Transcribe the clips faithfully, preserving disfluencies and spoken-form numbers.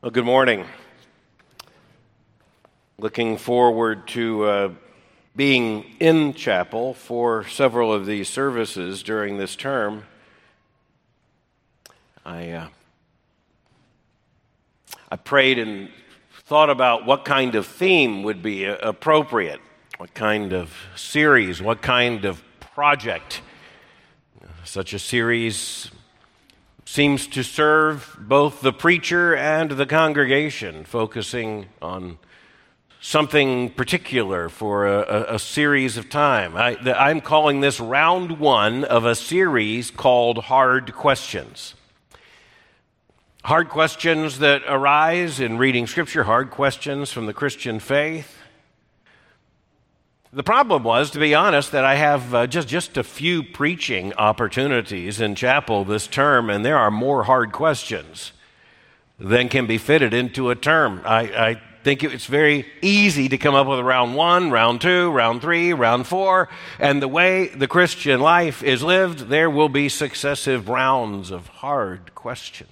Well, good morning. Looking forward to uh, being in chapel for several of these services during this term. I uh, I prayed and thought about what kind of theme would be appropriate, what kind of series, what kind of project. Such a series seems to serve both the preacher and the congregation, focusing on something particular for a, a, a series of time. I, the, I'm calling this round one of a series called Hard Questions. Hard questions that arise in reading Scripture, hard questions from the Christian faith. The problem was, to be honest, that I have uh, just, just a few preaching opportunities in chapel this term, and there are more hard questions than can be fitted into a term. I, I think it's very easy to come up with round one, round two, round three, round four, and the way the Christian life is lived, there will be successive rounds of hard questions.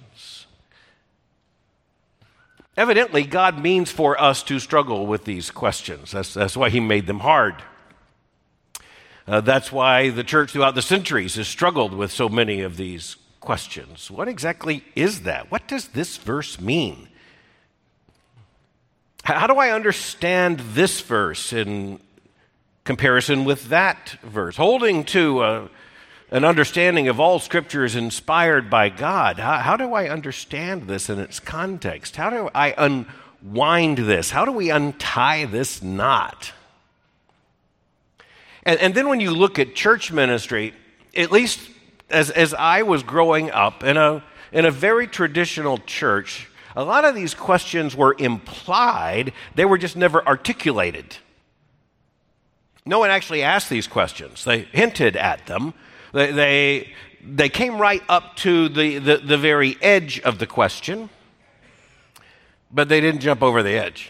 Evidently, God means for us to struggle with these questions. That's, that's why he made them hard. Uh, that's why the church throughout the centuries has struggled with so many of these questions. What exactly is that? What does this verse mean? How do I understand this verse in comparison with that verse? Holding to a An understanding of all Scripture is inspired by God. How, how do I understand this in its context? How do I unwind this? How do we untie this knot? And, and then when you look at church ministry, at least as, as I was growing up in a, in a very traditional church, a lot of these questions were implied. They were just never articulated. No one actually asked these questions. They hinted at them. They, they they came right up to the, the, the very edge of the question, but they didn't jump over the edge.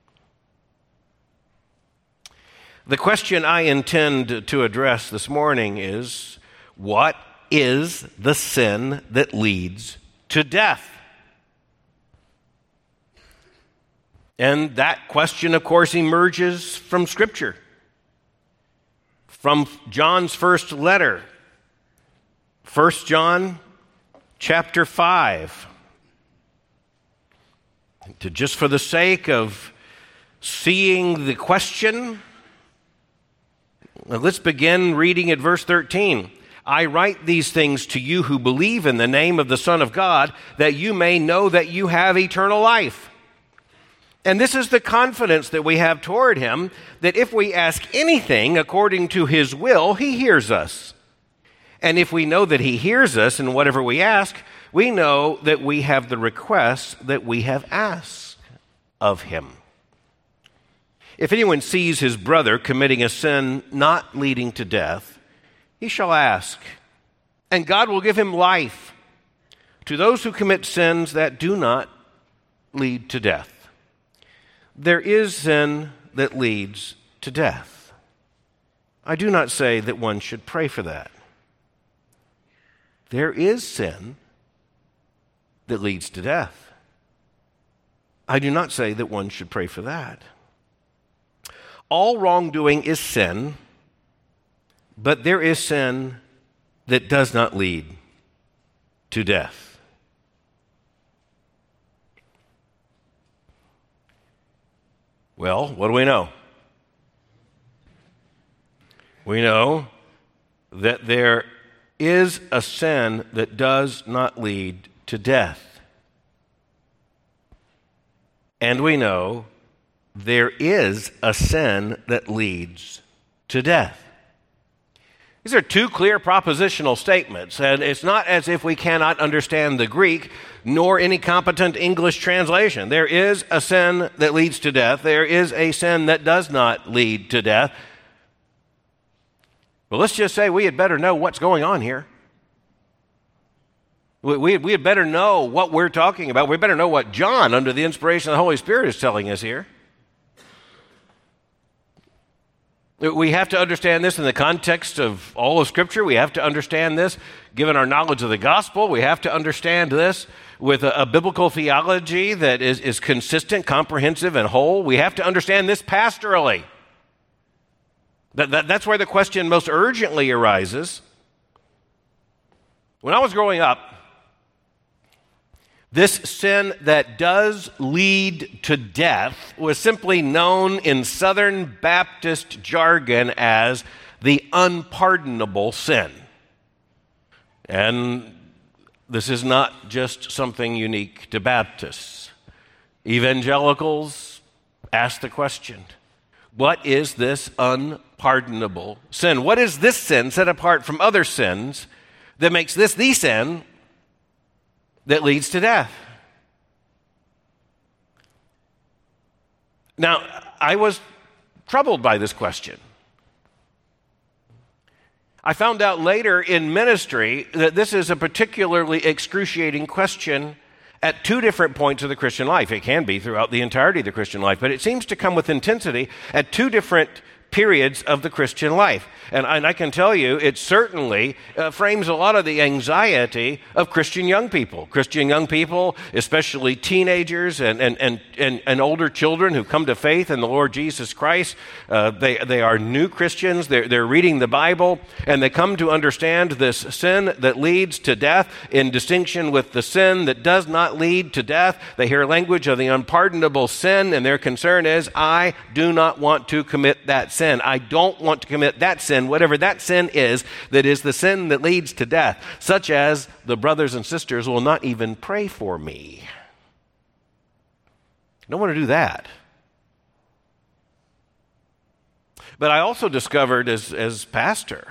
The question I intend to address this morning is, what is the sin that leads to death? And that question, of course, emerges from Scripture, from John's first letter. First John chapter five. To just for the sake of seeing the question, let's begin reading at verse thirteen. I write these things to you who believe in the name of the Son of God, that you may know that you have eternal life. And this is the confidence that we have toward him, that if we ask anything according to his will, he hears us. And if we know that he hears us in whatever we ask, we know that we have the request that we have asked of him. If anyone sees his brother committing a sin not leading to death, he shall ask, and God will give him life to those who commit sins that do not lead to death. There is sin that leads to death. I do not say that one should pray for that. There is sin that leads to death. I do not say that one should pray for that. All wrongdoing is sin, but there is sin that does not lead to death. Well, what do we know? We know that there is a sin that does not lead to death. And we know there is a sin that leads to death. These are two clear propositional statements, and it's not as if we cannot understand the Greek nor any competent English translation. There is a sin that leads to death. There is a sin that does not lead to death. Well, let's just say we had better know what's going on here. We, we, we had better know what we're talking about. We better know what John, under the inspiration of the Holy Spirit, is telling us here. We have to understand this in the context of all of Scripture. We have to understand this given our knowledge of the gospel. We have to understand this with a, a biblical theology that is, is consistent, comprehensive, and whole. We have to understand this pastorally. That, that, that's where the question most urgently arises. When I was growing up, this sin that does lead to death was simply known in Southern Baptist jargon as the unpardonable sin. And this is not just something unique to Baptists. Evangelicals ask the question, what is this unpardonable sin? What is this sin set apart from other sins that makes this the sin that leads to death? Now, I was troubled by this question. I found out later in ministry that this is a particularly excruciating question at two different points of the Christian life. It can be throughout the entirety of the Christian life, but it seems to come with intensity at two different periods of the Christian life. And, and I can tell you, it certainly uh, frames a lot of the anxiety of Christian young people. Christian young people, especially teenagers and, and, and, and, and older children who come to faith in the Lord Jesus Christ. Uh, they, they are new Christians. They're, they're reading the Bible, and they come to understand this sin that leads to death in distinction with the sin that does not lead to death. They hear language of the unpardonable sin, and their concern is, I do not want to commit that sin. I don't want to commit that sin, whatever that sin is, that is the sin that leads to death, such as the brothers and sisters will not even pray for me. I don't want to do that. But I also discovered as, as pastor,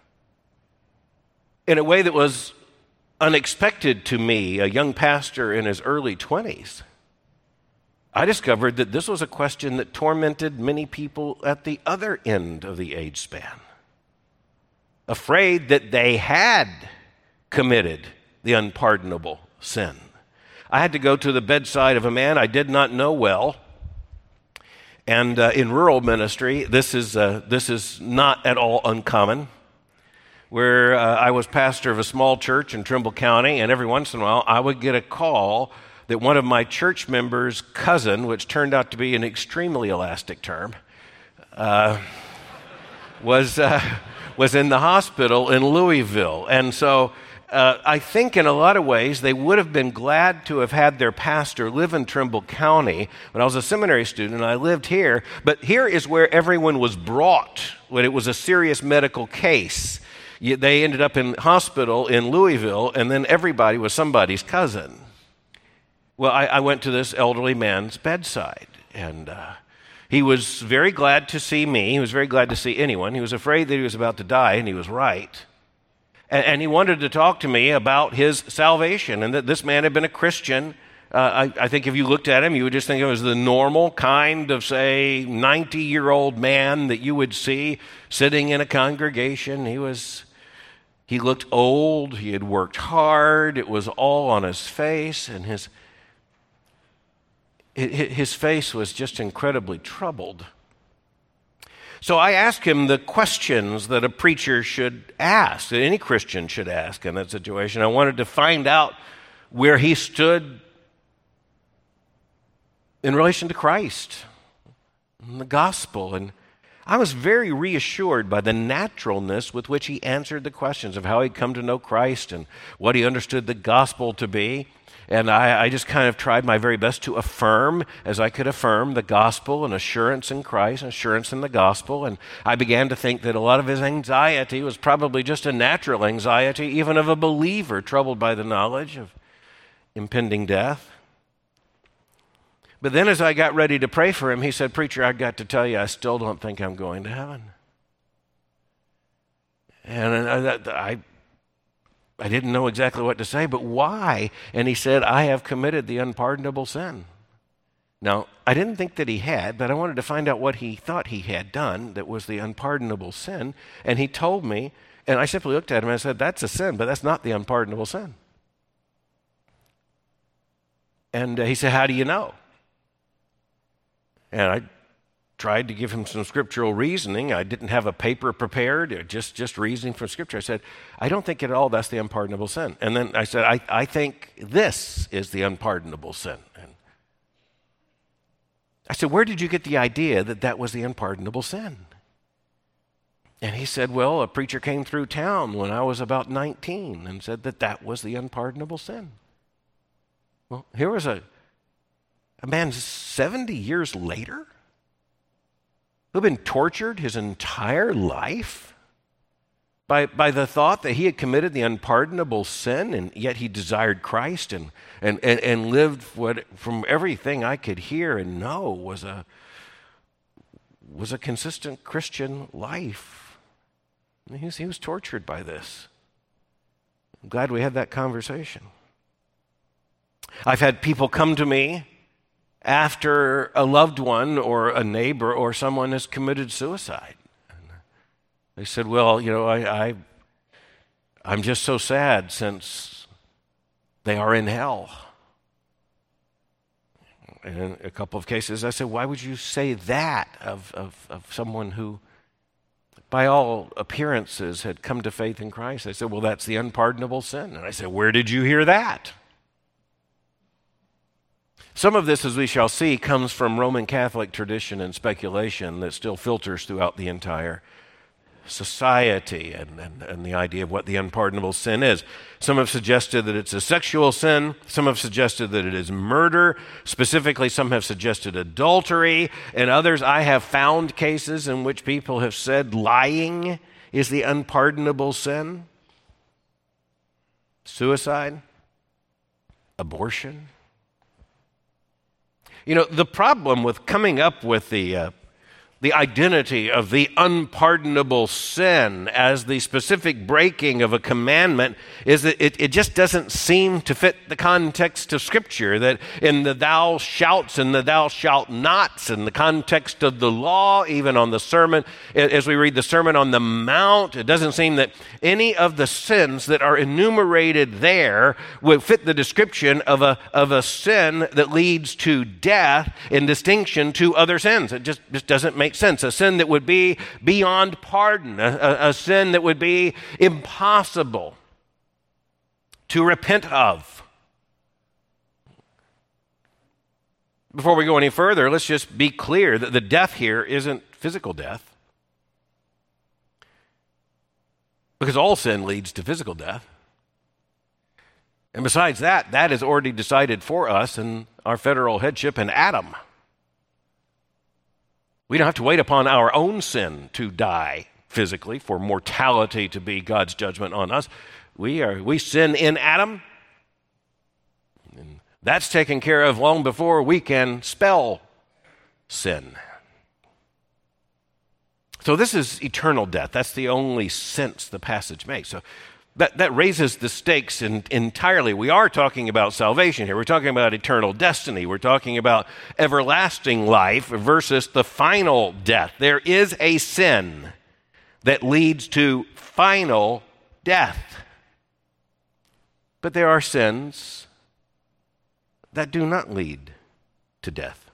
in a way that was unexpected to me, a young pastor in his early twenties, I discovered that this was a question that tormented many people at the other end of the age span, afraid that they had committed the unpardonable sin. I had to go to the bedside of a man I did not know well, and uh, in rural ministry, this is, uh, this is not at all uncommon, where uh, I was pastor of a small church in Trimble County, and every once in a while I would get a call that one of my church members' cousin, which turned out to be an extremely elastic term, uh, was uh, was in the hospital in Louisville. And so uh, I think in a lot of ways they would have been glad to have had their pastor live in Trimble County. When I was a seminary student, I lived here. But here is where everyone was brought when it was a serious medical case. They ended up in hospital in Louisville, and then everybody was somebody's cousin. Well, I, I went to this elderly man's bedside, and uh, he was very glad to see me. He was very glad to see anyone. He was afraid that he was about to die, and he was right. And, and he wanted to talk to me about his salvation, and that this man had been a Christian. Uh, I, I think if you looked at him, you would just think of him as the normal kind of, say, ninety-year-old man that you would see sitting in a congregation. He was... He looked old. He had worked hard. It was all on his face, and his... His face was just incredibly troubled. So I asked him the questions that a preacher should ask, that any Christian should ask in that situation. I wanted to find out where he stood in relation to Christ and the gospel. And I was very reassured by the naturalness with which he answered the questions of how he'd come to know Christ and what he understood the gospel to be. And I, I just kind of tried my very best to affirm, as I could affirm, the gospel and assurance in Christ, assurance in the gospel. And I began to think that a lot of his anxiety was probably just a natural anxiety, even of a believer troubled by the knowledge of impending death. But then as I got ready to pray for him, he said, "Preacher, I've got to tell you, I still don't think I'm going to heaven." And I... I I didn't know exactly what to say, but why? And he said, "I have committed the unpardonable sin." Now, I didn't think that he had, but I wanted to find out what he thought he had done that was the unpardonable sin. And he told me, and I simply looked at him and I said, "That's a sin, but that's not the unpardonable sin." And uh, he said, "How do you know?" And I tried to give him some scriptural reasoning. I didn't have a paper prepared, just, just reasoning from Scripture. I said, I don't think at all that's the unpardonable sin. And then I said, I, I think this is the unpardonable sin. And I said, where did you get the idea that that was the unpardonable sin? And he said, well, a preacher came through town when I was about nineteen and said that that was the unpardonable sin. Well, here was a, a man seventy years later who'd been tortured his entire life by, by the thought that he had committed the unpardonable sin, and yet he desired Christ and, and, and, and lived what, from everything I could hear and know, was a, was a consistent Christian life. And he was, he was tortured by this. I'm glad we had that conversation. I've had people come to me after a loved one or a neighbor or someone has committed suicide. And they said, well, you know, I, I, I'm just so sad since they are in hell. And in a couple of cases, I said, why would you say that of, of, of someone who, by all appearances, had come to faith in Christ? They said, well, that's the unpardonable sin. And I said, where did you hear that? Some of this, as we shall see, comes from Roman Catholic tradition and speculation that still filters throughout the entire society and, and, and the idea of what the unpardonable sin is. Some have suggested that it's a sexual sin. Some have suggested that it is murder. Specifically, some have suggested adultery. And others, I have found cases in which people have said lying is the unpardonable sin. Suicide, abortion. You know, the problem with coming up with the uh, the identity of the unpardonable sin as the specific breaking of a commandment is that it, it just doesn't seem to fit the context of Scripture. That in the thou shalt and the thou shalt nots, in the context of the law, even on the sermon, as we read the Sermon on the Mount, it doesn't seem that any of the sins that are enumerated there would fit the description of a, of a sin that leads to death in distinction to other sins. It just, just doesn't make sense. A sin that would be beyond pardon, a, a, a sin that would be impossible to repent of. Before we go any further, let's just be clear that the death here isn't physical death, because all sin leads to physical death. And besides that, that is already decided for us in our federal headship in Adam. We don't have to wait upon our own sin to die physically, for mortality to be God's judgment on us. We are we sin in Adam, and that's taken care of long before we can spell sin. So this is eternal death. That's the only sense the passage makes. So that, that raises the stakes in, entirely. We are talking about salvation here. We're talking about eternal destiny. We're talking about everlasting life versus the final death. There is a sin that leads to final death. But there are sins that do not lead to death.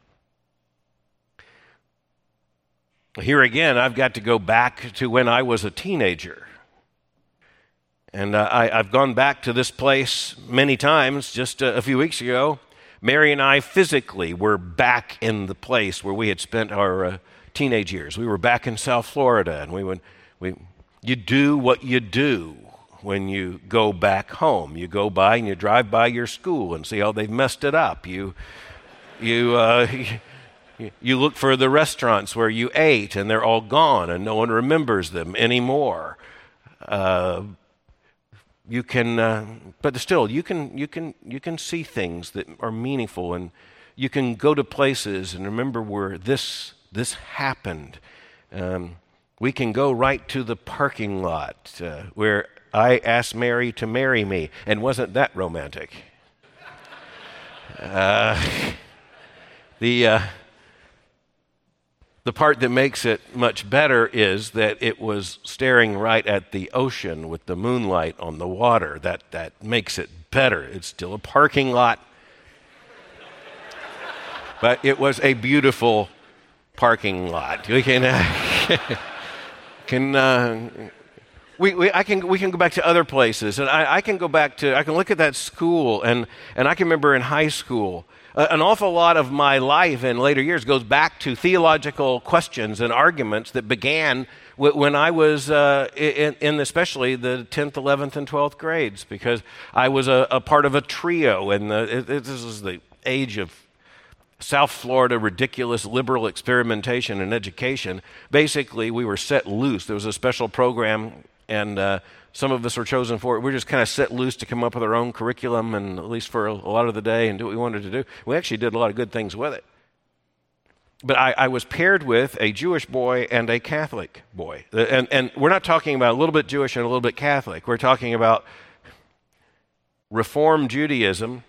Here again, I've got to go back to when I was a teenager. And uh, I, I've gone back to this place many times. Just a, a few weeks ago, Mary and I physically were back in the place where we had spent our uh, teenage years. We were back in South Florida, and we would, we, you do what you do when you go back home. You go by and you drive by your school and see how they've messed it up. You, you, uh, you, you look for the restaurants where you ate, and they're all gone, and no one remembers them anymore. Uh, You can, uh, but still, you can, you can, you can see things that are meaningful, and you can go to places and remember where this this happened. Um, we can go right to the parking lot uh, where I asked Mary to marry me, and wasn't that romantic? Uh, the uh, The part that makes it much better is that it was staring right at the ocean with the moonlight on the water. That that makes it better. It's still a parking lot. But it was a beautiful parking lot. We can, uh, can uh, we, we, I can, we can go back to other places, and I, I can go back to, I can look at that school, and, and I can remember in high school, uh, an awful lot of my life in later years goes back to theological questions and arguments that began when I was uh, in, in especially the tenth, eleventh, and twelfth grades, because I was a, a part of a trio, and the, it, it, this is the age of South Florida ridiculous liberal experimentation in education. Basically, we were set loose. There was a special program, and uh, some of us were chosen for it. We were just kind of set loose to come up with our own curriculum, and at least for a, a lot of the day, and do what we wanted to do. We actually did a lot of good things with it. But I, I was paired with a Jewish boy and a Catholic boy. And, and we're not talking about a little bit Jewish and a little bit Catholic. We're talking about Reform Judaism,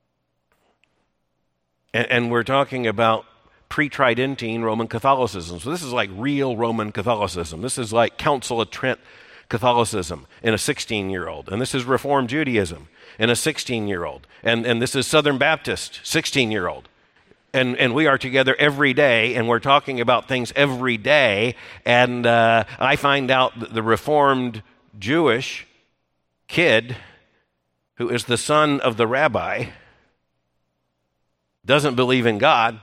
and, and we're talking about pre-Tridentine Roman Catholicism. So this is like real Roman Catholicism. This is like Council of Trent Catholicism in a sixteen-year-old. And this is Reform Judaism in a sixteen-year-old. And, and this is Southern Baptist, sixteen-year-old. And, and we are together every day, and we're talking about things every day. And uh, I find out that the Reformed Jewish kid, who is the son of the rabbi, doesn't believe in God,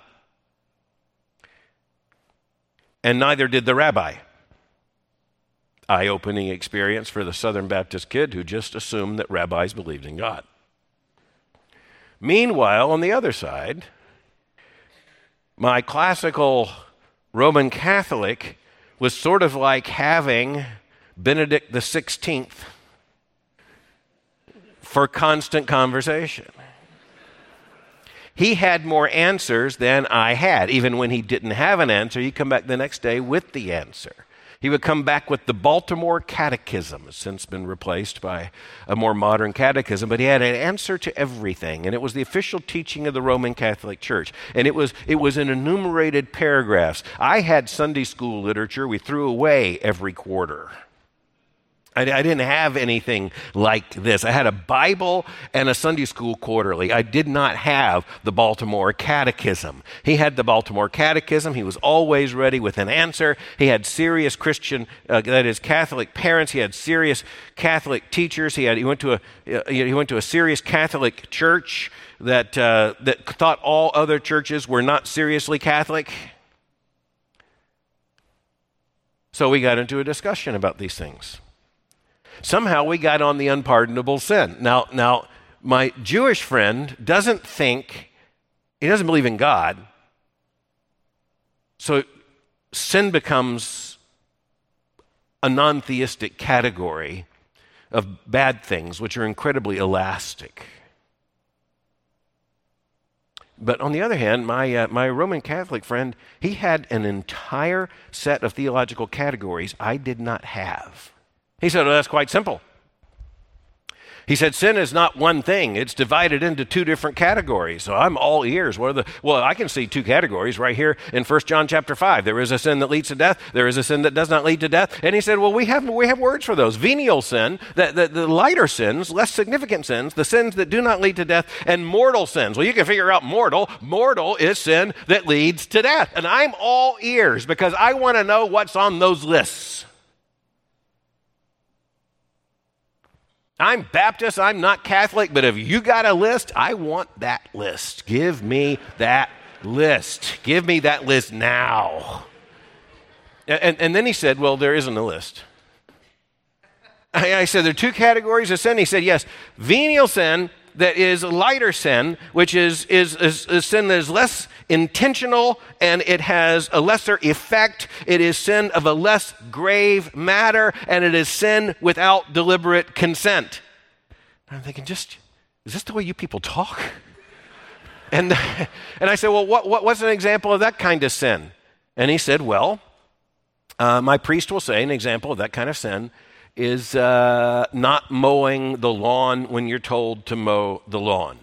and neither did the rabbi. Eye-opening experience for the Southern Baptist kid who just assumed that rabbis believed in God. Meanwhile, on the other side, my classical Roman Catholic was sort of like having Benedict the sixteenth for constant conversation. He had more answers than I had. Even when he didn't have an answer, he'd come back the next day with the answer. He would come back with the Baltimore Catechism. It's since been replaced by a more modern catechism, but he had an answer to everything, and it was the official teaching of the Roman Catholic Church, and it was it was in enumerated paragraphs. I had Sunday school literature we threw away every quarter. I, I didn't have anything like this. I had a Bible and a Sunday school quarterly. I did not have the Baltimore Catechism. He had the Baltimore Catechism. He was always ready with an answer. He had serious Christian, uh, that is, Catholic parents. He had serious Catholic teachers. He had he went to a uh, he went to a serious Catholic church that uh, that thought all other churches were not seriously Catholic. So we got into a discussion about these things. Somehow we got on the unpardonable sin. Now, now, my Jewish friend doesn't think, he doesn't believe in God, so sin becomes a non-theistic category of bad things, which are incredibly elastic. But on the other hand, my, uh, my Roman Catholic friend, he had an entire set of theological categories I did not have. He said, well, that's quite simple. He said, sin is not one thing. It's divided into two different categories. So I'm all ears. What are the, well, I can see two categories right here in First John chapter five. There is a sin that leads to death. There is a sin that does not lead to death. And he said, well, we have, we have words for those. Venial sin, the, the, the lighter sins, less significant sins, the sins that do not lead to death, and mortal sins. Well, you can figure out mortal. Mortal is sin that leads to death. And I'm all ears because I want to know what's on those lists. I'm Baptist, I'm not Catholic, but if you got a list, I want that list. Give me that list. Give me that list now. And, and then he said, well, there isn't a list. I, I said, there are two categories of sin. He said, yes, venial sin that is lighter sin, which is, is, is, is sin that is less intentional and it has a lesser effect. It is sin of a less grave matter, and it is sin without deliberate consent. And I'm thinking, just, is this the way you people talk? And, and I said, well, what, what, what's an example of that kind of sin? And he said, well, uh, my priest will say an example of that kind of sin is uh, not mowing the lawn when you're told to mow the lawn.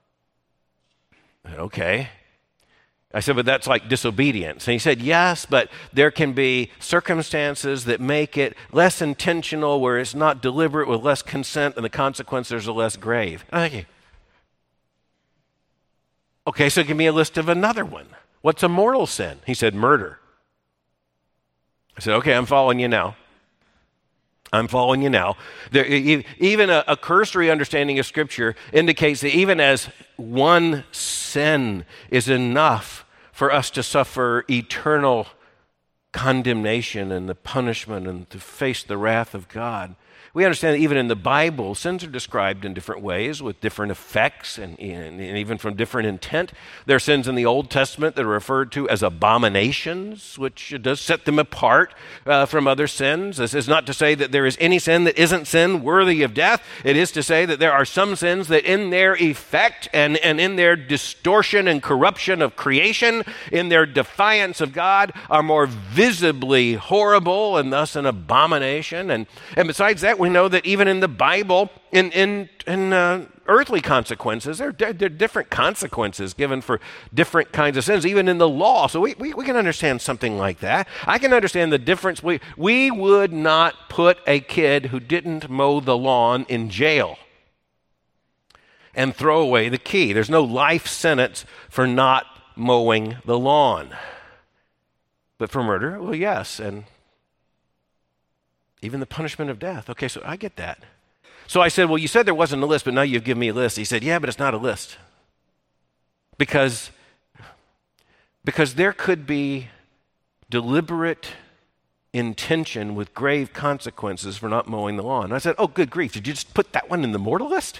Okay. I said, but that's like disobedience. And he said, yes, but there can be circumstances that make it less intentional, where it's not deliberate, with less consent, and the consequences are less grave. Okay. Okay, so give me a list of another one. What's a mortal sin? He said, murder. I said, okay, I'm following you now. I'm following you now. There, even a, a cursory understanding of Scripture indicates that even as one sin is enough for us to suffer eternal condemnation and the punishment and to face the wrath of God, we understand that even in the Bible, sins are described in different ways with different effects and, and, and even from different intent. There are sins in the Old Testament that are referred to as abominations, which does set them apart uh, from other sins. This is not to say that there is any sin that isn't sin worthy of death. It is to say that there are some sins that in their effect and, and in their distortion and corruption of creation, in their defiance of God, are more visibly horrible and thus an abomination. And, and besides that, we know that even in the Bible, in in, in uh, earthly consequences, there, there are different consequences given for different kinds of sins, even in the law. So we, we, we can understand something like that. I can understand the difference. We, we would not put a kid who didn't mow the lawn in jail and throw away the key. There's no life sentence for not mowing the lawn. But for murder, well, yes, and even the punishment of death. Okay, so I get that. So I said, well, you said there wasn't a list, but now you've given me a list. He said, yeah, but it's not a list. Because, because there could be deliberate intention with grave consequences for not mowing the lawn. And I said, oh, good grief, did you just put that one in the mortal list?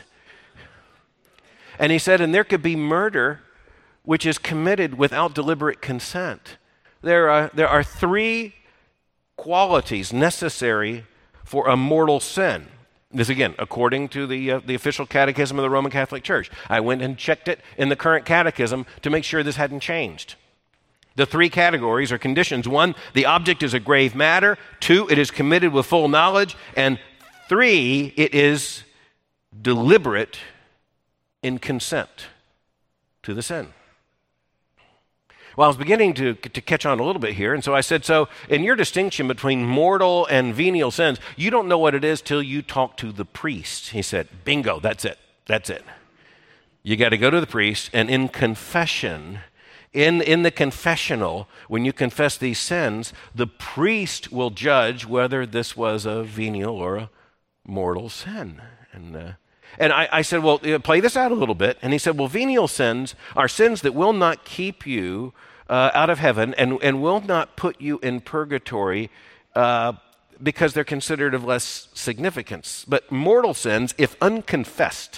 And he said, and there could be murder which is committed without deliberate consent. There are, there are three qualities necessary for a mortal sin. This, again, according to the uh, the official catechism of the Roman Catholic Church. I went and checked it in the current catechism to make sure this hadn't changed. The three categories or conditions. One, the object is a grave matter. Two, it is committed with full knowledge. And three, it is deliberate in consent to the sin. Well, I was beginning to, to catch on a little bit here, and so I said, so in your distinction between mortal and venial sins, you don't know what it is till you talk to the priest. He said, bingo, that's it, that's it. You got to go to the priest, and in confession, in, in the confessional, when you confess these sins, the priest will judge whether this was a venial or a mortal sin. And uh, And I, I said, well, play this out a little bit. And he said, well, venial sins are sins that will not keep you uh, out of heaven and, and will not put you in purgatory uh, because they're considered of less significance. But mortal sins, if unconfessed,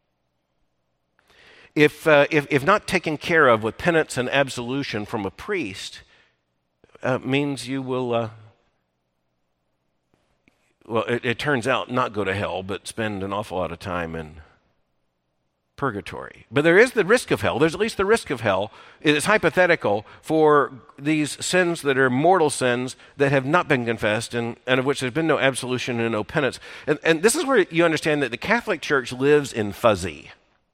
if, uh, if, if not taken care of with penance and absolution from a priest, uh, means you will... Uh, Well, it, it turns out not go to hell, but spend an awful lot of time in purgatory. But there is the risk of hell. There's at least the risk of hell. It is hypothetical for these sins that are mortal sins that have not been confessed and, and of which there's been no absolution and no penance. And, and this is where you understand that the Catholic Church lives in fuzzy.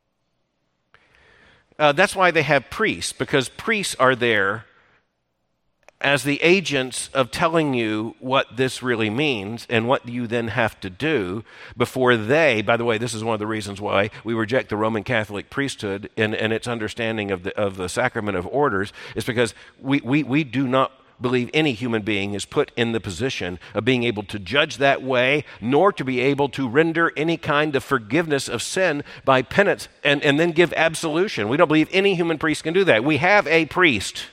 Uh, that's why they have priests, because priests are there as the agents of telling you what this really means and what you then have to do before they, by the way, this is one of the reasons why we reject the Roman Catholic priesthood and, and its understanding of the, of the sacrament of orders, is because we, we, we do not believe any human being is put in the position of being able to judge that way, nor to be able to render any kind of forgiveness of sin by penance and, and then give absolution. We don't believe any human priest can do that. We have a priest,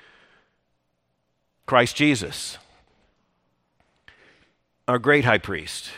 Christ Jesus, our great high priest.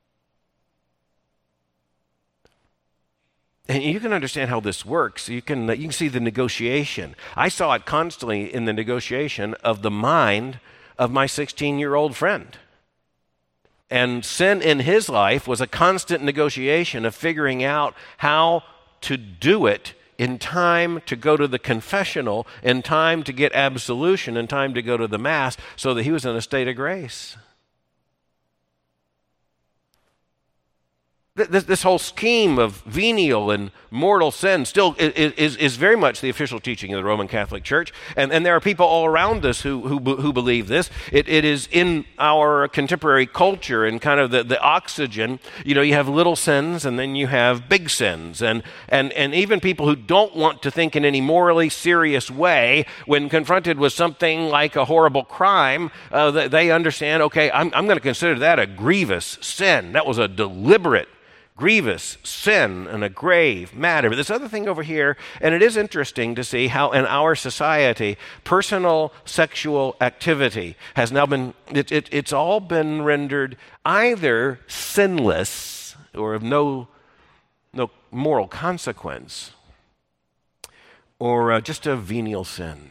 And you can understand how this works. You can, you can see the negotiation. I saw it constantly in the negotiation of the mind of my sixteen-year-old friend. And sin in his life was a constant negotiation of figuring out how to do it in time to go to the confessional, in time to get absolution, in time to go to the Mass, so that he was in a state of grace. This, this whole scheme of venial and mortal sin still is, is very much the official teaching of the Roman Catholic Church. And, and there are people all around us who, who, who believe this. It, it is in our contemporary culture and kind of the, the oxygen. You know, you have little sins and then you have big sins. And, and, and even people who don't want to think in any morally serious way, when confronted with something like a horrible crime, uh, they understand, okay, I'm, I'm going to consider that a grievous sin. That was a deliberate grievous sin and a grave matter. But this other thing over here, and it is interesting to see how in our society, personal sexual activity has now been, it, it, it's all been rendered either sinless or of no, no moral consequence, or uh, just a venial sin.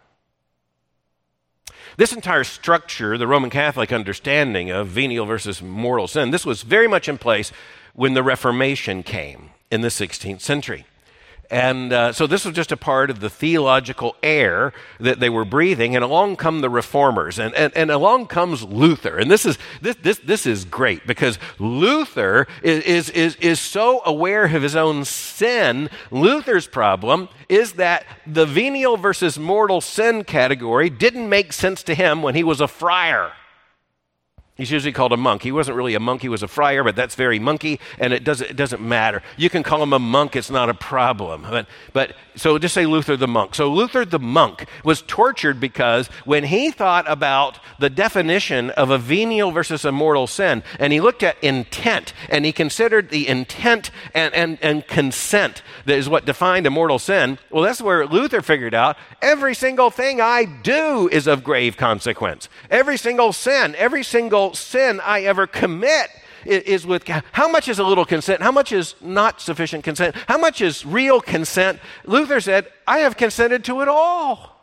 This entire structure, the Roman Catholic understanding of venial versus mortal sin, this was very much in place when the Reformation came in the sixteenth century. And uh, so this was just a part of the theological air that they were breathing, and along come the reformers, and, and, and along comes Luther. And this is this this this is great, because Luther is, is, is, is so aware of his own sin. Luther's problem is that the venial versus mortal sin category didn't make sense to him when he was a friar. He's usually called a monk. He wasn't really a monk, he was a friar, but that's very monkey, and it doesn't, it doesn't matter. You can call him a monk, it's not a problem. But, but so just say Luther the monk. So Luther the monk was tortured because when he thought about the definition of a venial versus a mortal sin, and he looked at intent, and he considered the intent and, and, and consent that is what defined a mortal sin, well, that's where Luther figured out every single thing I do is of grave consequence. Every single sin, every single sin I ever commit is with, how much is a little consent? How much is not sufficient consent? How much is real consent? Luther said, I have consented to it all.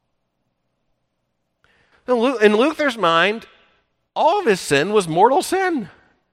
In Luther's mind, all of his sin was mortal sin.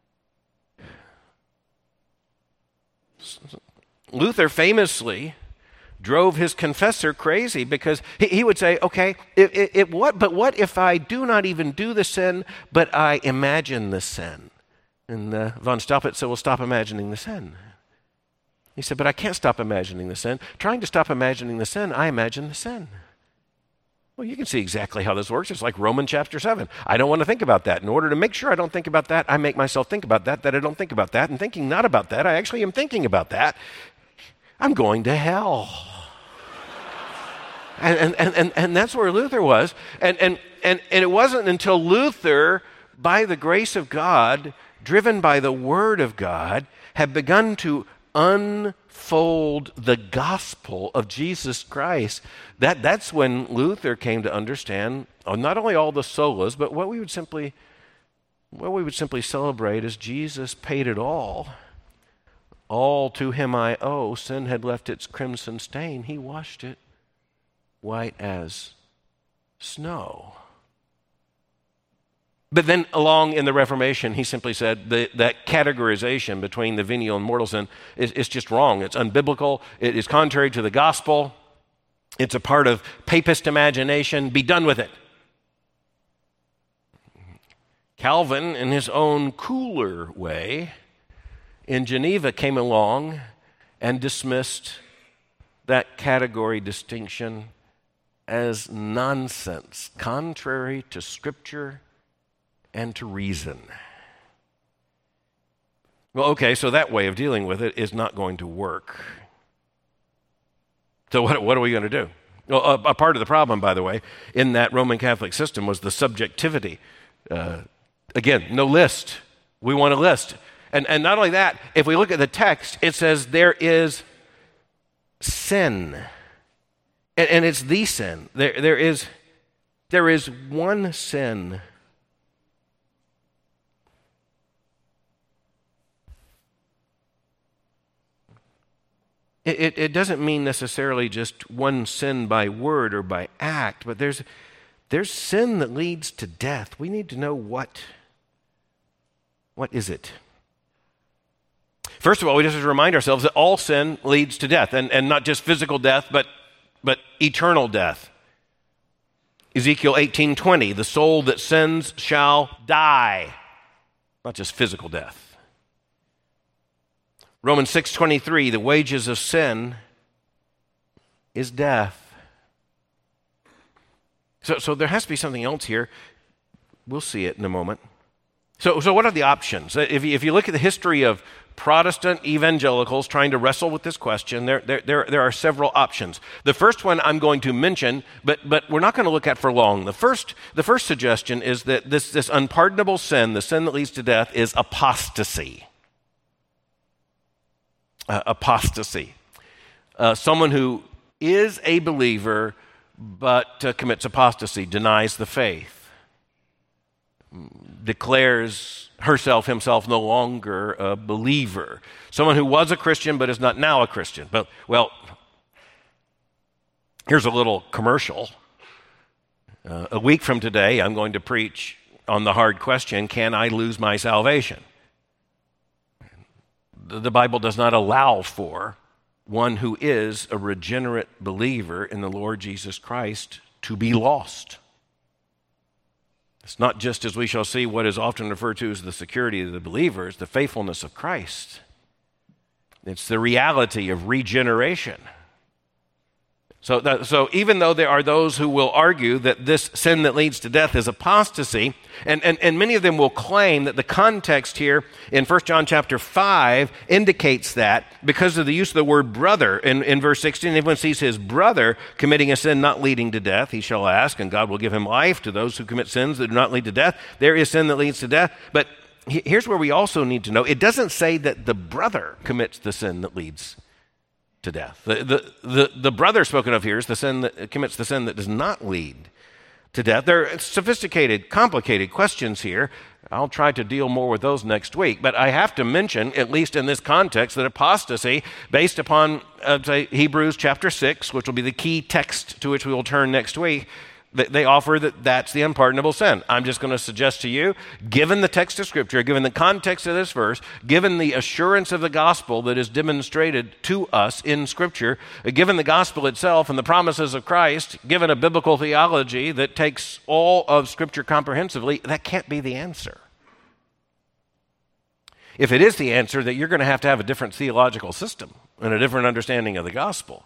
Luther famously drove his confessor crazy because he, he would say, okay, it, it, it, what, but what if I do not even do the sin, but I imagine the sin? And uh, von Staupitz said, well, stop imagining the sin. He said, but I can't stop imagining the sin. Trying to stop imagining the sin, I imagine the sin. Well, you can see exactly how this works. It's like Romans chapter seven. I don't want to think about that. In order to make sure I don't think about that, I make myself think about that, that I don't think about that. And thinking not about that, I actually am thinking about that. I'm going to hell. And, and, and, and that's where Luther was. And, and, and, and it wasn't until Luther, by the grace of God, driven by the Word of God, had begun to unfold the gospel of Jesus Christ, that, that's when Luther came to understand not only all the solas, but what we would simply, what we would simply celebrate is Jesus paid it all. All to him I owe. Sin had left its crimson stain. He washed it white as snow. But then along in the Reformation, he simply said that, that categorization between the venial and mortal sin is, is just wrong. It's unbiblical. It is contrary to the gospel. It's a part of papist imagination. Be done with it. Calvin, in his own cooler way, in Geneva came along and dismissed that category distinction as nonsense, contrary to Scripture and to reason. Well, okay, so that way of dealing with it is not going to work. So what, what are we going to do? Well, a, a part of the problem, by the way, in that Roman Catholic system was the subjectivity. Uh, again, no list. We want a list. And, and not only that, if we look at the text, it says there is sin. And, and it's the sin. There, there is, there is one sin. It, it, it doesn't mean necessarily just one sin by word or by act, but there's, there's sin that leads to death. We need to know what, what is it? First of all, we just have to remind ourselves that all sin leads to death, and, and not just physical death, but, but eternal death. Ezekiel eighteen twenty, the soul that sins shall die. Not just physical death. Romans six twenty-three, the wages of sin is death. So, so there has to be something else here. We'll see it in a moment. So, so what are the options? If you, if you look at the history of Protestant evangelicals trying to wrestle with this question, there, there, there, there are several options. The first one I'm going to mention, but, but we're not going to look at for long. The first, the first suggestion is that this, this unpardonable sin, the sin that leads to death, is apostasy. Uh, apostasy. Uh, someone who is a believer but uh, commits apostasy, denies the faith, declares herself, himself no longer a believer. Someone who was a Christian but is not now a Christian. But, well, here's a little commercial. Uh, a week from today, I'm going to preach on the hard question, can I lose my salvation? The, the Bible does not allow for one who is a regenerate believer in the Lord Jesus Christ to be lost. It's not just, as we shall see, what is often referred to as the security of the believer, it's the faithfulness of Christ. It's the reality of regeneration. So, that, so even though there are those who will argue that this sin that leads to death is apostasy, and, and, and many of them will claim that the context here in First John chapter five indicates that because of the use of the word brother in, in verse sixteen, if anyone sees his brother committing a sin not leading to death, he shall ask, and God will give him life. To those who commit sins that do not lead to death, there is sin that leads to death. But here's where we also need to know, it doesn't say that the brother commits the sin that leads to death. The, the, the, the brother spoken of here is the sin that commits the sin that does not lead to death. There are sophisticated, complicated questions here. I'll try to deal more with those next week. But I have to mention, at least in this context, that apostasy, based upon, uh, say, Hebrews chapter six, which will be the key text to which we will turn next week, they offer that that's the unpardonable sin. I'm just going to suggest to you, given the text of Scripture, given the context of this verse, given the assurance of the gospel that is demonstrated to us in Scripture, given the gospel itself and the promises of Christ, given a biblical theology that takes all of Scripture comprehensively, that can't be the answer. If it is the answer, that you're going to have to have a different theological system and a different understanding of the gospel.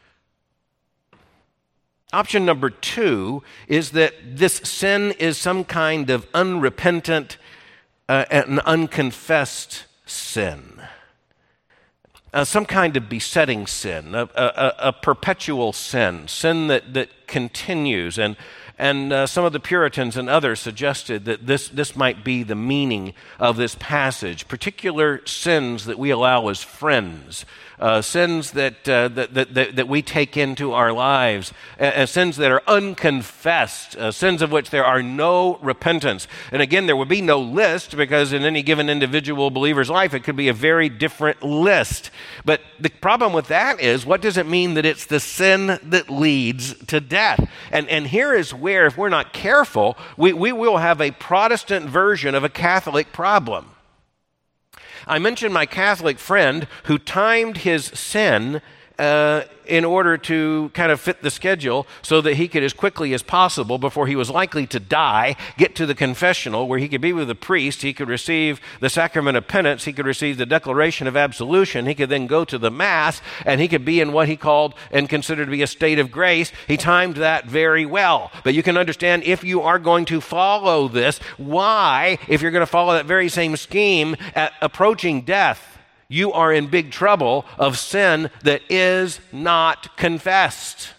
Option number two is that this sin is some kind of unrepentant uh, and unconfessed sin. Uh, some kind of besetting sin, a, a, a perpetual sin, sin that, that continues. And, and uh, some of the Puritans and others suggested that this, this might be the meaning of this passage, particular sins that we allow as friends. Uh, sins that, uh, that, that, that, that we take into our lives, uh, uh, sins that are unconfessed, uh, sins of which there are no repentance. And again, there would be no list because in any given individual believer's life, it could be a very different list. But the problem with that is, what does it mean that it's the sin that leads to death? And, and here is where, if we're not careful, we, we will have a Protestant version of a Catholic problem. I mentioned my Catholic friend who timed his sin uh, in order to kind of fit the schedule so that he could, as quickly as possible, before he was likely to die, get to the confessional where he could be with the priest, he could receive the sacrament of penance, he could receive the declaration of absolution, he could then go to the Mass, and he could be in what he called and considered to be a state of grace. He timed that very well. But you can understand, if you are going to follow this, why, if you're going to follow that very same scheme at approaching death, you are in big trouble of sin that is not confessed.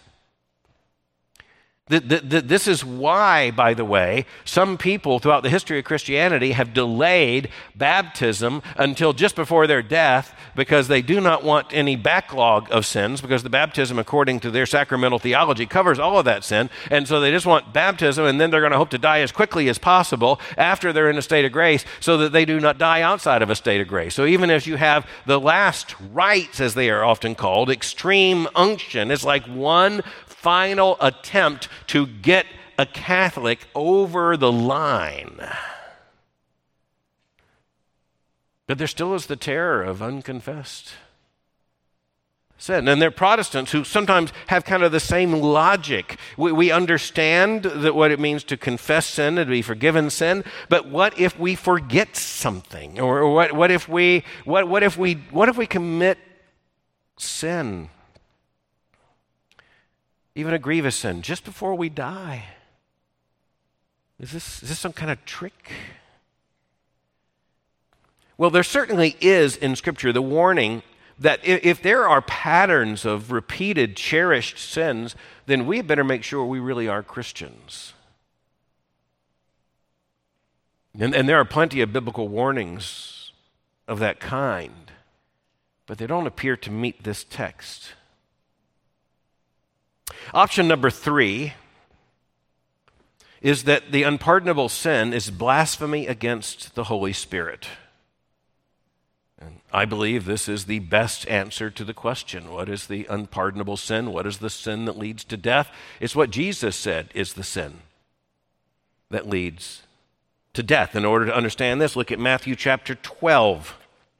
This is why, by the way, some people throughout the history of Christianity have delayed baptism until just before their death because they do not want any backlog of sins, because the baptism, according to their sacramental theology, covers all of that sin. And so they just want baptism, and then they're going to hope to die as quickly as possible after they're in a state of grace so that they do not die outside of a state of grace. So even if you have the last rites, as they are often called, extreme unction, it's like one final attempt to get a Catholic over the line. But there still is the terror of unconfessed sin. And they're Protestants who sometimes have kind of the same logic. We, we understand that what it means to confess sin and to be forgiven sin, but what if we forget something? Or, or what, what if we what, what if we what if we commit sin? Even a grievous sin, just before we die. Is this, is this some kind of trick? Well, there certainly is in Scripture the warning that if there are patterns of repeated, cherished sins, then we better make sure we really are Christians. And, and there are plenty of biblical warnings of that kind, but they don't appear to meet this text. Option number three is that the unpardonable sin is blasphemy against the Holy Spirit. And I believe this is the best answer to the question, what is the unpardonable sin? What is the sin that leads to death? It's what Jesus said is the sin that leads to death. In order to understand this, look at Matthew chapter twelve.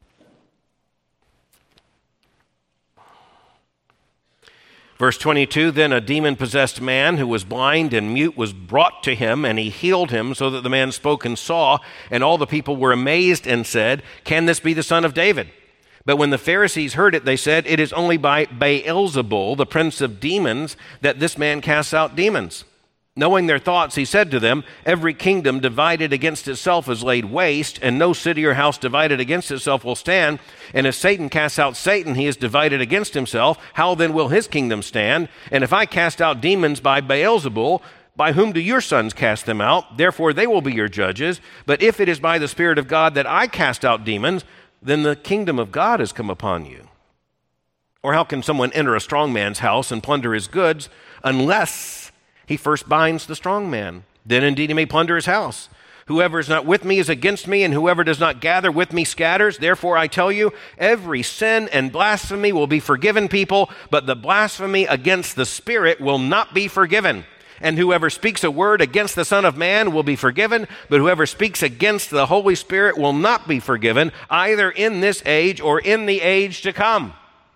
Verse twenty-two, then a demon-possessed man who was blind and mute was brought to him, and he healed him so that the man spoke and saw, and all the people were amazed and said, can this be the son of David? But when the Pharisees heard it, they said, it is only by Beelzebul, the prince of demons, that this man casts out demons. Knowing their thoughts, he said to them, every kingdom divided against itself is laid waste, and no city or house divided against itself will stand. And if Satan casts out Satan, he is divided against himself. How then will his kingdom stand? And if I cast out demons by Beelzebul, by whom do your sons cast them out? Therefore they will be your judges. But if it is by the Spirit of God that I cast out demons, then the kingdom of God has come upon you. Or how can someone enter a strong man's house and plunder his goods unless he first binds the strong man? Then indeed he may plunder his house. Whoever is not with me is against me, and whoever does not gather with me scatters. Therefore I tell you, every sin and blasphemy will be forgiven people, but the blasphemy against the Spirit will not be forgiven. And whoever speaks a word against the Son of Man will be forgiven, but whoever speaks against the Holy Spirit will not be forgiven, either in this age or in the age to come.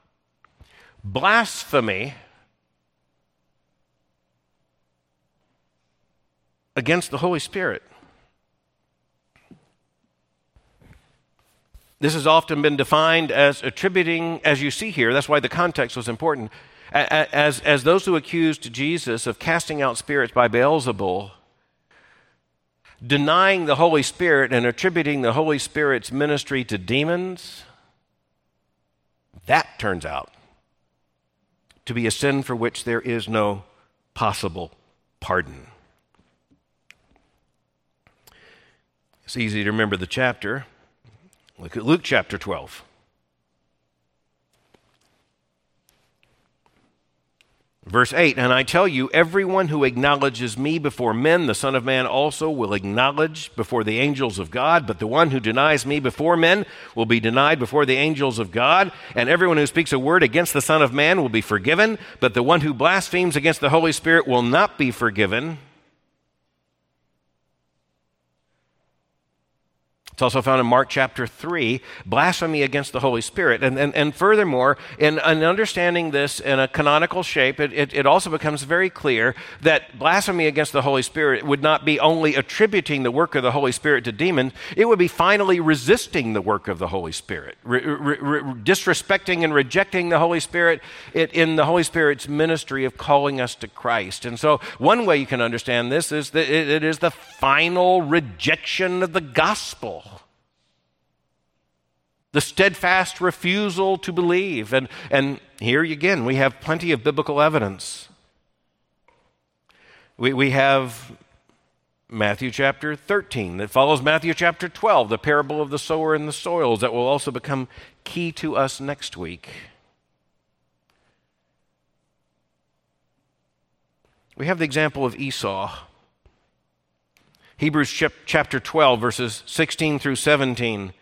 Blasphemy against the Holy Spirit. This has often been defined as attributing, as you see here, that's why the context was important, as, as those who accused Jesus of casting out spirits by Beelzebul, denying the Holy Spirit and attributing the Holy Spirit's ministry to demons. That turns out to be a sin for which there is no possible pardon. It's easy to remember the chapter. Look at Luke chapter twelve. Verse eight, and I tell you, everyone who acknowledges me before men, the Son of Man also will acknowledge before the angels of God. But the one who denies me before men will be denied before the angels of God. And everyone who speaks a word against the Son of Man will be forgiven. But the one who blasphemes against the Holy Spirit will not be forgiven. It's also found in Mark chapter three, blasphemy against the Holy Spirit. And, and, and furthermore, in, in understanding this in a canonical shape, it, it, it also becomes very clear that blasphemy against the Holy Spirit would not be only attributing the work of the Holy Spirit to demons, it would be finally resisting the work of the Holy Spirit, re, re, re, disrespecting and rejecting the Holy Spirit it, in the Holy Spirit's ministry of calling us to Christ. And so one way you can understand this is that it, it is the final rejection of the gospel. The steadfast refusal to believe. And, and here again, we have plenty of biblical evidence. We, we have Matthew chapter thirteen that follows Matthew chapter twelve, the parable of the sower and the soils, that will also become key to us next week. We have the example of Esau. Hebrews chapter twelve, verses sixteen through seventeen.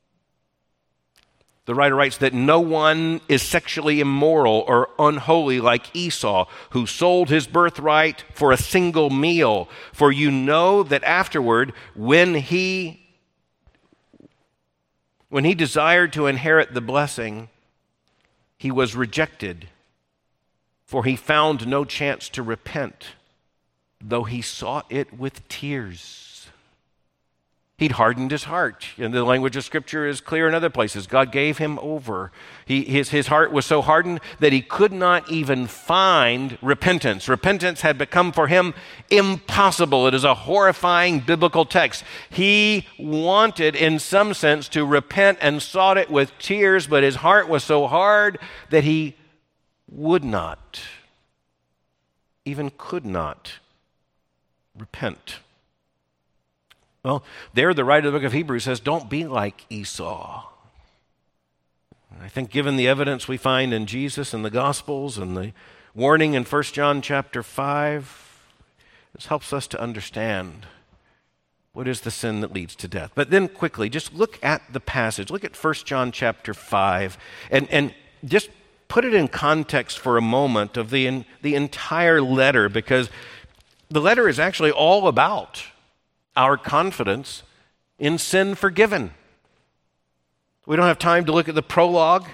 The writer writes that no one is sexually immoral or unholy like Esau, who sold his birthright for a single meal. For you know that afterward, when he, when he desired to inherit the blessing, he was rejected, for he found no chance to repent, though he sought it with tears. He'd hardened his heart. And the language of Scripture is clear in other places. God gave him over. He, his, his heart was so hardened that he could not even find repentance. Repentance had become for him impossible. It is a horrifying biblical text. He wanted, in some sense, to repent and sought it with tears, but his heart was so hard that he would not, even could not, repent. Well, there the writer of the book of Hebrews says, don't be like Esau. I think given the evidence we find in Jesus and the Gospels and the warning in First John chapter five, this helps us to understand what is the sin that leads to death. But then quickly, just look at the passage. Look at First John chapter five and, and just put it in context for a moment of the, in, the entire letter, because the letter is actually all about our confidence in sin forgiven. We don't have time to look at the prologue.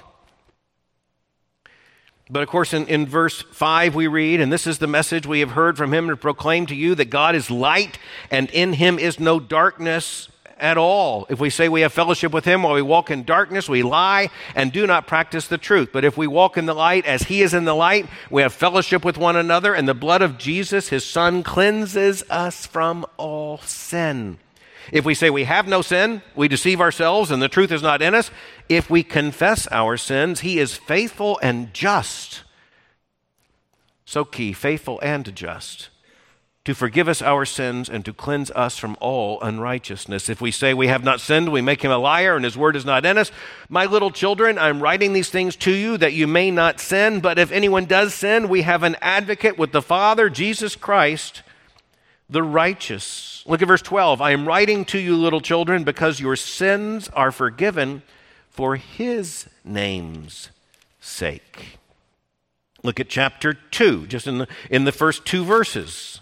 But of course, in, in verse five we read, and this is the message we have heard from him and proclaim to you, that God is light and in him is no darkness at all. If we say we have fellowship with him while we walk in darkness, we lie and do not practice the truth. But if we walk in the light as he is in the light, we have fellowship with one another, and the blood of Jesus, his son, cleanses us from all sin. If we say we have no sin, we deceive ourselves and the truth is not in us. If we confess our sins, he is faithful and just. So key, faithful and just, to forgive us our sins and to cleanse us from all unrighteousness. If we say we have not sinned, we make him a liar and his word is not in us. My little children, I'm writing these things to you that you may not sin. But if anyone does sin, we have an advocate with the Father, Jesus Christ, the righteous. Look at verse twelve. I am writing to you, little children, because your sins are forgiven for his name's sake. Look at chapter two, just in the, in the first two verses.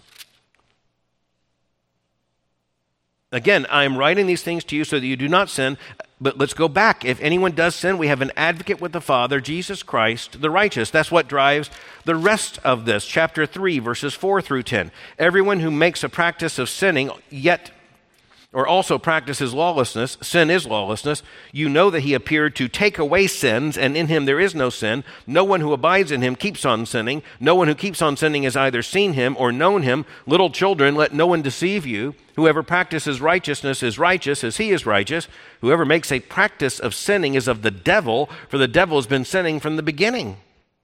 Again, I am writing these things to you so that you do not sin. But let's go back. If anyone does sin, we have an advocate with the Father, Jesus Christ, the righteous. That's what drives the rest of this. Chapter three, verses four through ten. Everyone who makes a practice of sinning, yet or also practices lawlessness, sin is lawlessness. You know that he appeared to take away sins, and in him there is no sin. No one who abides in him keeps on sinning. No one who keeps on sinning has either seen him or known him. Little children, let no one deceive you. Whoever practices righteousness is righteous as he is righteous. Whoever makes a practice of sinning is of the devil, for the devil has been sinning from the beginning.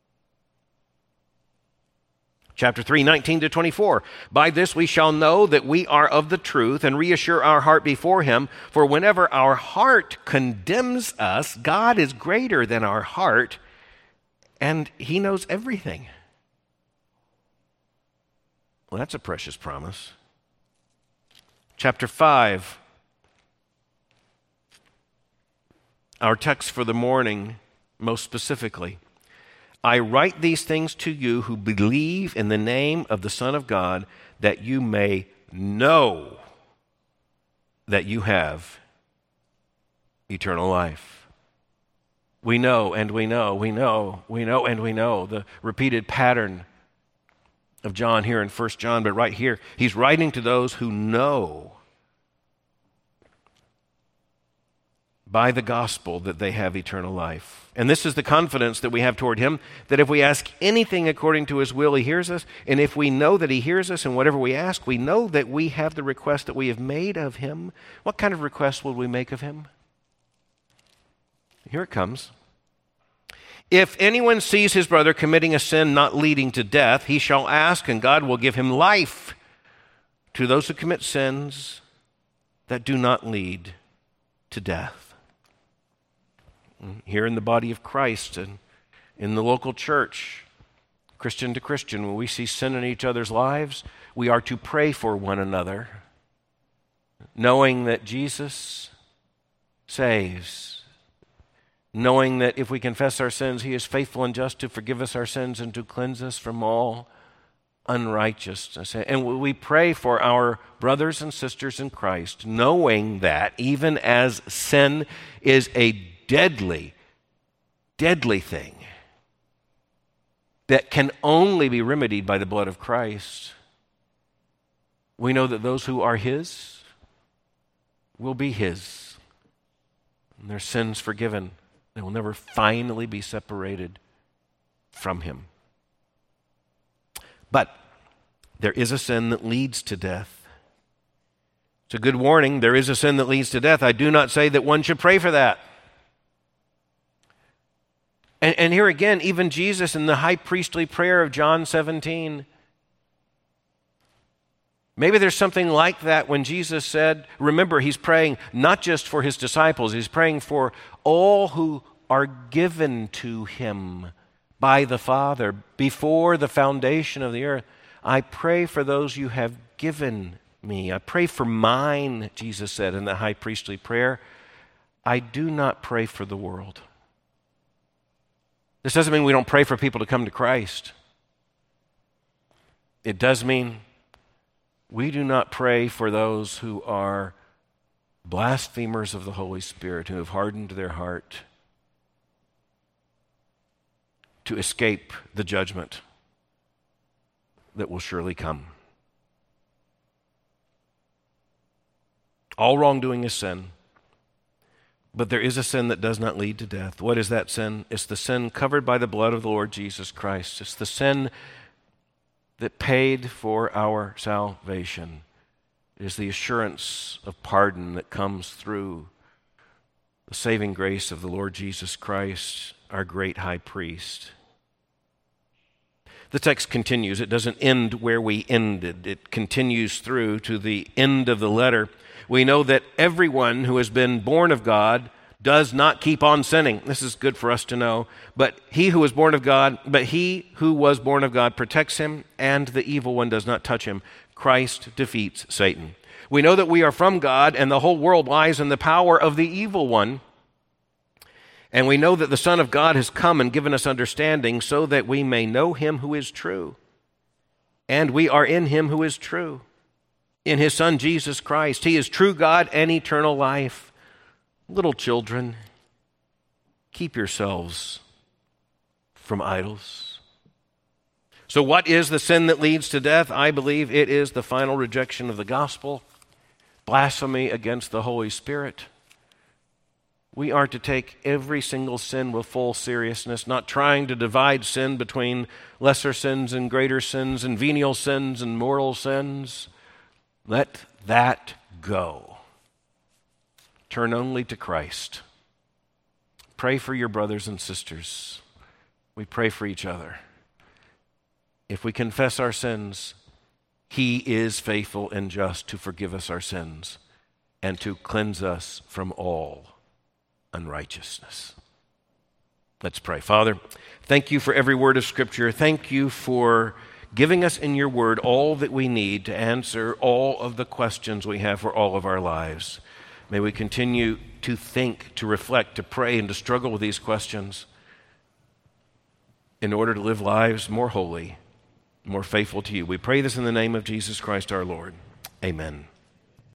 Chapter three, nineteen to twenty-four. By this we shall know that we are of the truth and reassure our heart before him. For whenever our heart condemns us, God is greater than our heart, and he knows everything. Well, that's a precious promise. Chapter five. Our text for the morning, most specifically. I write these things to you who believe in the name of the Son of God, that you may know that you have eternal life. We know and we know, we know, we know and we know. The repeated pattern of John here in First John, but right here, he's writing to those who know by the gospel that they have eternal life. And this is the confidence that we have toward him, that if we ask anything according to his will, he hears us. And if we know that he hears us in whatever we ask, we know that we have the request that we have made of him. What kind of request will we make of him? Here it comes. If anyone sees his brother committing a sin not leading to death, he shall ask, and God will give him life. To those who commit sins that do not lead to death. Here in the body of Christ and in the local church, Christian to Christian, when we see sin in each other's lives, we are to pray for one another, knowing that Jesus saves, knowing that if we confess our sins, he is faithful and just to forgive us our sins and to cleanse us from all unrighteousness. And we pray for our brothers and sisters in Christ, knowing that even as sin is a deadly, deadly thing, that can only be remedied by the blood of Christ, we know that those who are His will be His, and their sins forgiven. They will never finally be separated from Him. But there is a sin that leads to death. It's a good warning. There is a sin that leads to death. I do not say that one should pray for that. And, and here again, even Jesus in the high priestly prayer of John seventeen, maybe there's something like that when Jesus said, remember, He's praying not just for His disciples, He's praying for all who are given to Him by the Father before the foundation of the earth. I pray for those you have given me. I pray for mine, Jesus said in the high priestly prayer. I do not pray for the world. This doesn't mean we don't pray for people to come to Christ. It does mean we do not pray for those who are blasphemers of the Holy Spirit, who have hardened their heart to escape the judgment that will surely come. All wrongdoing is sin, but there is a sin that does not lead to death. What is that sin? It's the sin covered by the blood of the Lord Jesus Christ. It's the sin that paid for our salvation. It is the assurance of pardon that comes through the saving grace of the Lord Jesus Christ, our great high priest. The text continues. It doesn't end where we ended. It continues through to the end of the letter. We know that everyone who has been born of God does not keep on sinning. This is good for us to know. But he who was born of God, but he who was born of God protects him, and the evil one does not touch him. Christ defeats Satan. We know that we are from God, and the whole world lies in the power of the evil one. And we know that the Son of God has come and given us understanding so that we may know Him who is true. And we are in Him who is true, in His Son Jesus Christ. He is true God and eternal life. Little children, keep yourselves from idols. So what is the sin that leads to death? I believe it is the final rejection of the gospel, blasphemy against the Holy Spirit. We are to take every single sin with full seriousness, not trying to divide sin between lesser sins and greater sins and venial sins and mortal sins. Let that go. Turn only to Christ. Pray for your brothers and sisters. We pray for each other. If we confess our sins, He is faithful and just to forgive us our sins and to cleanse us from all unrighteousness. Let's pray. Father, thank you for every word of Scripture. Thank you for giving us in your word all that we need to answer all of the questions we have for all of our lives. May we continue to think, to reflect, to pray, and to struggle with these questions in order to live lives more holy, more faithful to you. We pray this in the name of Jesus Christ our Lord. Amen.